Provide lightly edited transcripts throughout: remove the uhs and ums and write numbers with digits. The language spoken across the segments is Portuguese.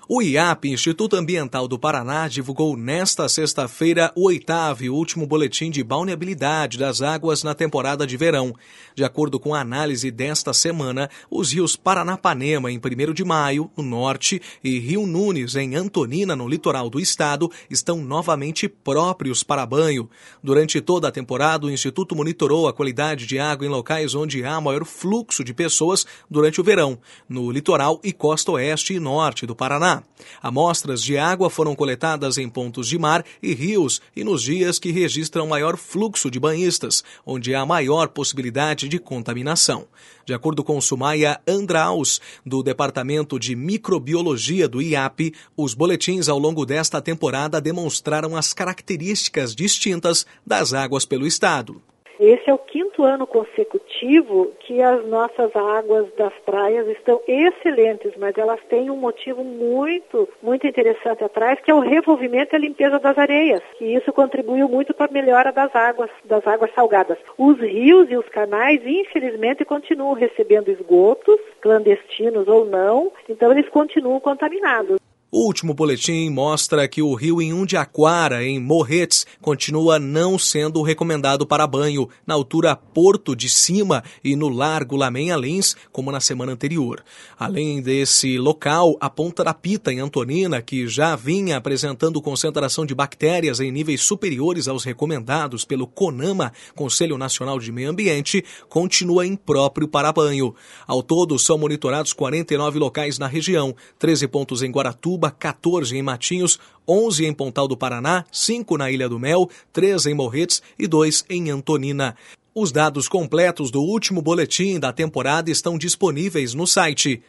O IAP, Instituto Ambiental do Paraná, divulgou nesta sexta-feira o 8º e último boletim de balneabilidade das águas na temporada de verão. De acordo com a análise desta semana, os rios Paranapanema, em 1º de Maio, no norte, e Rio Nunes, em Antonina, no litoral do estado, estão novamente próprios para banho. Durante toda a temporada, o Instituto monitorou a qualidade de água em locais onde há maior fluxo de pessoas durante o verão, no litoral e costa oeste e norte do Paraná. Amostras de água foram coletadas em pontos de mar e rios e nos dias que registram maior fluxo de banhistas, onde há maior possibilidade de contaminação. De acordo com Sumaia Andraus, do Departamento de Microbiologia do IAP, os boletins ao longo desta temporada demonstraram as características distintas das águas pelo estado. Esse é o 5º ano consecutivo que as nossas águas das praias estão excelentes, mas elas têm um motivo muito interessante atrás, que é o revolvimento e a limpeza das areias. E isso contribuiu muito para a melhora das águas salgadas. Os rios e os canais, infelizmente, continuam recebendo esgotos, clandestinos ou não, então eles continuam contaminados. O último boletim mostra que o rio Inhundiaquara, em Morretes, continua não sendo recomendado para banho, na altura Porto de Cima e no Largo Lamenha Lins, como na semana anterior. Além desse local, a Ponta da Pita, em Antonina, que já vinha apresentando concentração de bactérias em níveis superiores aos recomendados pelo CONAMA, Conselho Nacional de Meio Ambiente, continua impróprio para banho. Ao todo, são monitorados 49 locais na região, 13 pontos em Guaratuba, 14 em Matinhos, 11 em Pontal do Paraná, 5 na Ilha do Mel, 3 em Morretes e 2 em Antonina. Os dados completos do último boletim da temporada estão disponíveis no site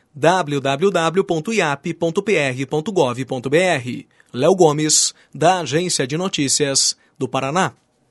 www.iap.pr.gov.br. Léo Gomes, da Agência de Notícias do Paraná.